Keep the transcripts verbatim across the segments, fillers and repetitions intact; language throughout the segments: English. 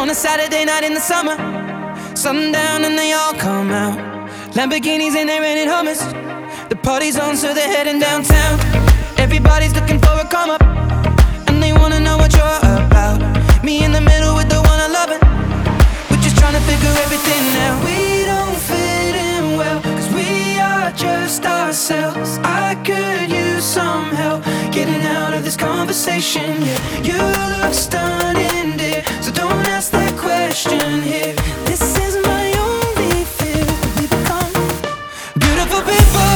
On a Saturday night in the summer, sundown and they all come out. Lamborghinis and they rented Hummers. The party's on so they're heading downtown. Everybody's looking for a come up, and they wanna know what you're about. Me in the middle with the one I love it. We're just trying to figure everything out. We don't fit in well, cause we are just ourselves. I could use some help getting out of this conversation, yeah. You look stunning, dear, so don't ask that question here. This is my only fear, that we become beautiful people.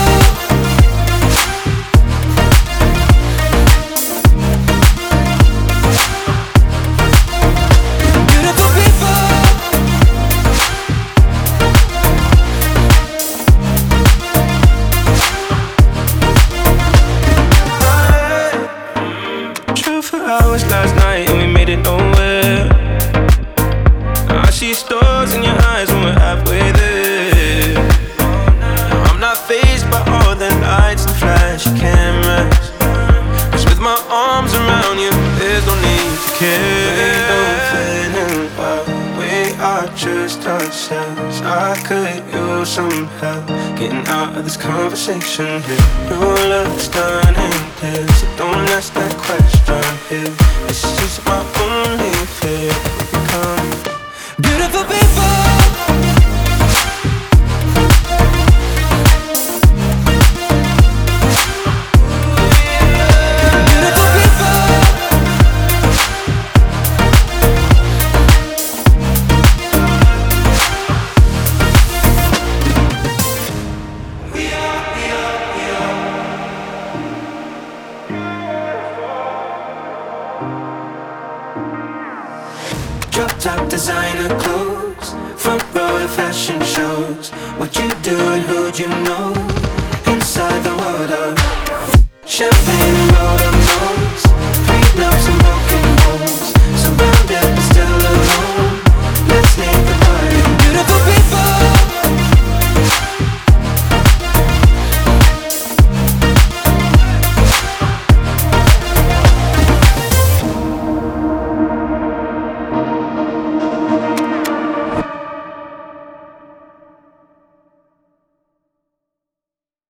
Beautiful people. True for hours last night and we made it nowhere. I see stars in your eyes when we're halfway there. I'm not fazed by all the lights and flashy cameras, cause with my arms around you, there's no need to care. We don't fit in well, we are just ourselves. I could use some help getting out of this conversation here. You look stunning, dear, so don't ask that question here. This is my only fear, we become Beautiful people. Beautiful people. We are, we are, we are. Drop top designer clothes, front row at fashion shows. What you do and who'd you know? Inside the water, champagne and